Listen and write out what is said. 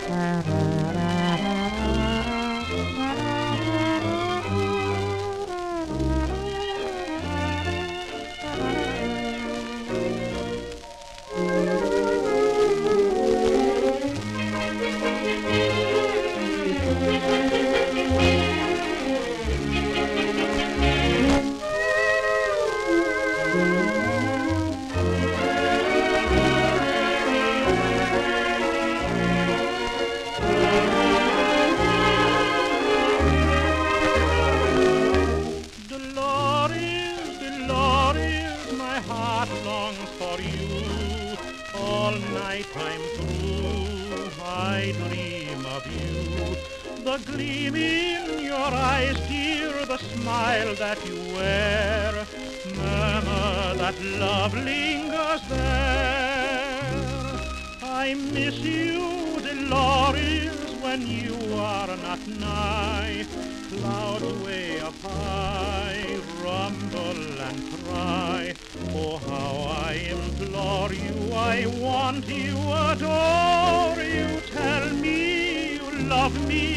My heart longs for you. All night time through I dream of you. The gleam in your eyes, dear, the smile that you wear, murmur that love lingers there. I miss you, Dolores, when you are not nigh. Clouds way up high rumble and cry. Oh, how I implore you, I want you, adore you. Tell me you love me